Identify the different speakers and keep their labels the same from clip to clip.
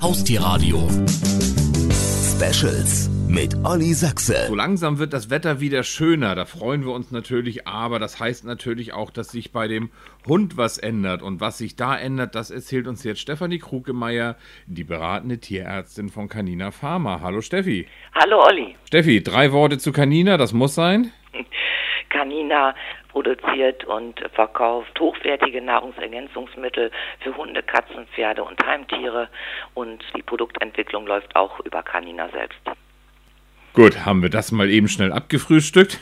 Speaker 1: Haustierradio Specials mit Olli Sachse.
Speaker 2: So langsam wird das Wetter wieder schöner, da freuen wir uns natürlich, aber das heißt natürlich auch, dass sich bei dem Hund was ändert. Und was sich da ändert, das erzählt uns jetzt Stefanie Krukemeyer, die beratende Tierärztin von Canina Pharma. Hallo Steffi.
Speaker 3: Hallo Olli.
Speaker 2: Steffi, 3 Worte zu Canina, das muss sein?
Speaker 3: Canina produziert und verkauft hochwertige Nahrungsergänzungsmittel für Hunde, Katzen, Pferde und Heimtiere, und die Produktentwicklung läuft auch über Canina selbst.
Speaker 2: Gut, haben wir das mal eben schnell abgefrühstückt.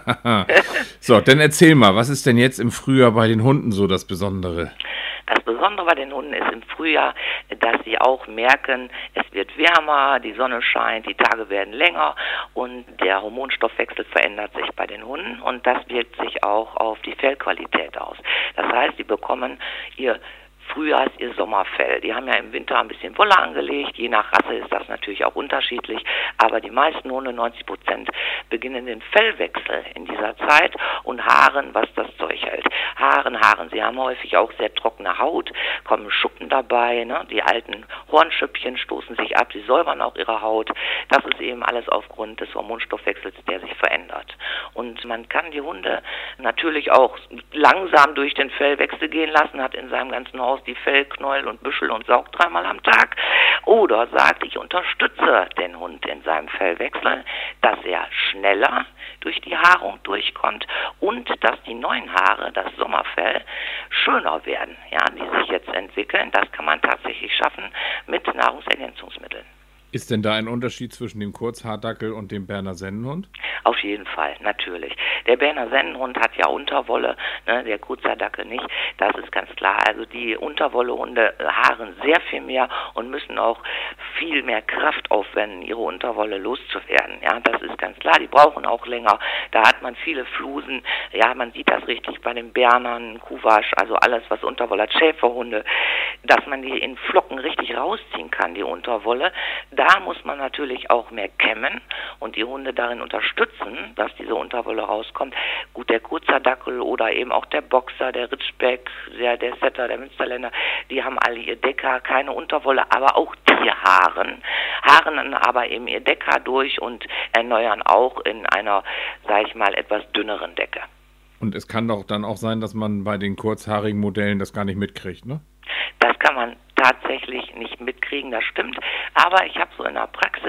Speaker 2: So, dann erzähl mal, was ist denn jetzt im Frühjahr bei den Hunden so das Besondere?
Speaker 3: Das Besondere bei den Hunden ist im Frühjahr, dass sie auch merken, es wird wärmer, die Sonne scheint, die Tage werden länger und der Hormonstoffwechsel verändert sich bei den Hunden, und das wirkt sich auch auf die Fellqualität aus. Das heißt, sie bekommen ihr Frühjahrs ihr Sommerfell. Die haben ja im Winter ein bisschen Wolle angelegt. Je nach Rasse ist das natürlich auch unterschiedlich. Aber die meisten Hunde, 90%, beginnen den Fellwechsel in dieser Zeit und haaren, was das Zeug hält. Haaren. Sie haben häufig auch sehr trockene Haut, kommen Schuppen dabei, ne? Die alten Hornschüppchen stoßen sich ab, sie säubern auch ihre Haut. Das ist eben alles aufgrund des Hormonstoffwechsels, der sich verändert. Und man kann die Hunde natürlich auch langsam durch den Fellwechsel gehen lassen, hat in seinem ganzen Haus die Fellknäuel und Büschel und saugt 3-mal am Tag. Oder sagt, ich unterstütze den Hund in seinem Fellwechsel, dass er schneller durch die Haarung durchkommt und dass die neuen Haare, das Sommerfell, schöner werden, ja, die sich jetzt entwickeln. Das kann man tatsächlich schaffen mit Nahrungsergänzungsmitteln.
Speaker 2: Ist denn da ein Unterschied zwischen dem Kurzhaardackel und dem Berner Sennenhund?
Speaker 3: Auf jeden Fall, natürlich. Der Berner Sennenhund hat ja Unterwolle, ne, der Kurzhaardackel nicht. Das ist ganz klar. Also die Unterwollehunde haaren sehr viel mehr und müssen auch viel mehr Kraft aufwenden, ihre Unterwolle loszuwerden. Ja, das ist ganz klar. Die brauchen auch länger. Da hat man viele Flusen. Ja, man sieht das richtig bei den Bernern, Kuhwasch, also alles, was Unterwolle hat, Schäferhunde, dass man die in Flocken richtig rausziehen kann, die Unterwolle. Da muss man natürlich auch mehr kämmen und die Hunde darin unterstützen, dass diese Unterwolle rauskommt. Gut, der Kurzhaardackel oder eben auch der Boxer, der Ritschbeck, der Setter, der Münsterländer, die haben alle ihr Deckhaar, keine Unterwolle, aber auch die haaren dann aber eben ihr Deckhaar durch und erneuern auch in einer, sage ich mal, etwas dünneren Decke.
Speaker 2: Und es kann doch dann auch sein, dass man bei den kurzhaarigen Modellen das gar nicht mitkriegt, ne?
Speaker 3: Das kann man tatsächlich nicht mitkriegen, das stimmt. Aber ich habe so in der Praxis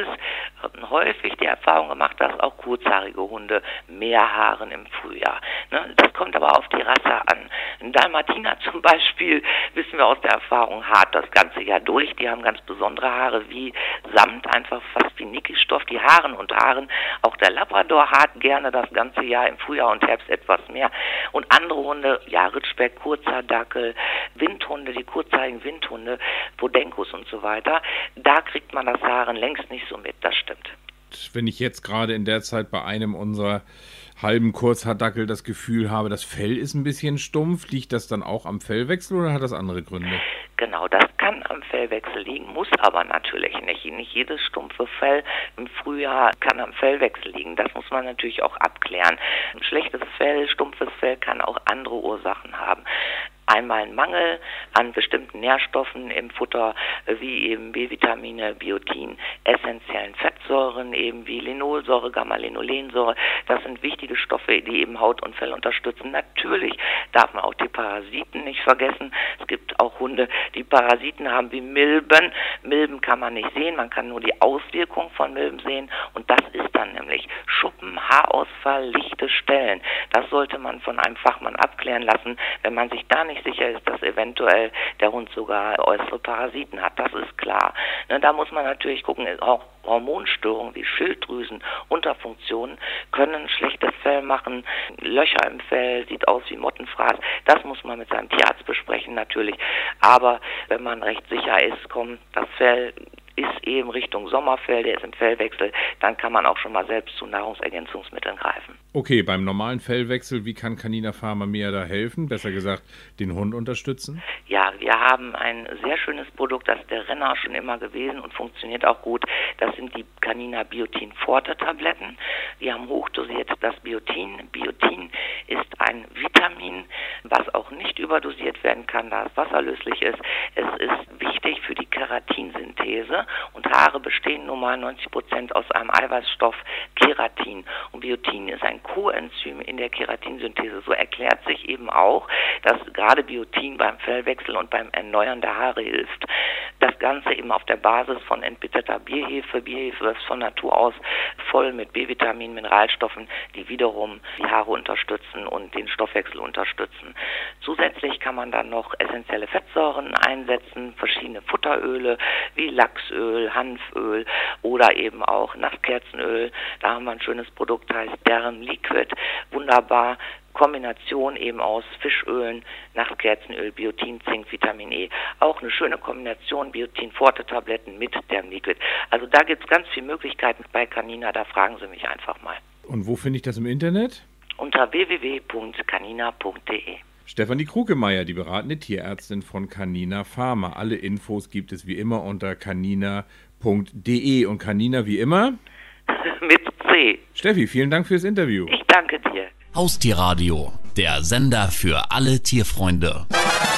Speaker 3: häufig die Erfahrung gemacht, dass auch kurzhaarige Hunde mehr haaren im Frühjahr. Ne? Das kommt aber auf die Rasse an. Ein Dalmatiner zum Beispiel, wissen wir aus der Erfahrung, haart das ganze Jahr durch. Die haben ganz besondere Haare wie Samt, einfach fast wie Nickelstoff. Die haaren und haaren. Auch der Labrador haart gerne das ganze Jahr, im Frühjahr und Herbst etwas mehr. Und andere Hunde, ja, Ritschbeck, Kurzhaardackel, Windhunde, die kurzhaarigen Windhunde, Podenkus und so weiter, da kriegt man das Haaren längst nicht so mit, das stimmt.
Speaker 2: Wenn ich jetzt gerade in der Zeit bei einem unserer halben Kurzhaardackel das Gefühl habe, das Fell ist ein bisschen stumpf, liegt das dann auch am Fellwechsel oder hat das andere Gründe?
Speaker 3: Genau, das kann am Fellwechsel liegen, muss aber natürlich nicht. Nicht jedes stumpfe Fell im Frühjahr kann am Fellwechsel liegen. Das muss man natürlich auch abklären. Ein schlechtes Fell, stumpfes Fell kann auch andere Ursachen haben. Einmal ein Mangel an bestimmten Nährstoffen im Futter, wie eben B-Vitamine, Biotin, essentiellen Fettsäuren, eben wie Linolsäure, Gamma-Linolensäure. Das sind wichtige Stoffe, die eben Haut und Fell unterstützen. Natürlich darf man auch die Parasiten nicht vergessen. Es gibt auch Hunde, die Parasiten haben wie Milben. Milben kann man nicht sehen, man kann nur die Auswirkung von Milben sehen. Und das ist dann nämlich Schuppen, Haarausfall, lichte Stellen. Das sollte man von einem Fachmann abklären lassen, wenn man sich da nicht sicher ist, dass eventuell der Hund sogar äußere Parasiten hat. Das ist klar. Ne, da muss man natürlich gucken, auch Hormonstörungen wie Schilddrüsenunterfunktionen können schlechtes Fell machen. Löcher im Fell, sieht aus wie Mottenfraß. Das muss man mit seinem Tierarzt besprechen natürlich. Aber wenn man recht sicher ist, das Fell ist eben Richtung Sommerfell, der ist im Fellwechsel, dann kann man auch schon mal selbst zu Nahrungsergänzungsmitteln greifen.
Speaker 2: Okay, beim normalen Fellwechsel, wie kann Canina Pharma mir da helfen? Besser gesagt, den Hund unterstützen?
Speaker 3: Ja, wir haben ein sehr schönes Produkt, das ist der Renner schon immer gewesen und funktioniert auch gut. Das sind die Canina Biotin Forte Tabletten. Die haben hochdosiert das Biotin. Biotin ist ein Vitamin, was auch nicht überdosiert werden kann, da es wasserlöslich ist. Es ist wichtig für die Keratin-Synthese und Haare bestehen nun mal 90% aus einem Eiweißstoff Keratin. Und Biotin ist ein Coenzym in der Keratinsynthese. So erklärt sich eben auch, dass gerade Biotin beim Fellwechsel und beim Erneuern der Haare hilft. Das Ganze eben auf der Basis von entbitterter Bierhefe. Bierhefe ist von Natur aus voll mit B-Vitaminen, Mineralstoffen, die wiederum die Haare unterstützen und den Stoffwechsel unterstützen. Zusätzlich kann man dann noch essentielle Fettsäuren einsetzen, verschiedene Futteröle wie Lachsöl, Hanföl oder eben auch Nasskerzenöl. Da haben wir ein schönes Produkt, heißt Derm Liquid. Wunderbar. Kombination eben aus Fischölen, Nasskerzenöl, Biotin, Zink, Vitamin E. Auch eine schöne Kombination Biotin-Forte-Tabletten mit Derm Liquid. Also da gibt es ganz viele Möglichkeiten bei Canina, da fragen Sie mich einfach mal.
Speaker 2: Und wo finde ich das im Internet?
Speaker 3: Unter www.canina.de.
Speaker 2: Stefanie Krukemeyer, die beratende Tierärztin von Canina Pharma. Alle Infos gibt es wie immer unter canina.de. Und Canina wie immer?
Speaker 3: Mit C.
Speaker 2: Steffi, vielen Dank fürs Interview.
Speaker 3: Ich danke dir.
Speaker 1: Haustierradio, der Sender für alle Tierfreunde.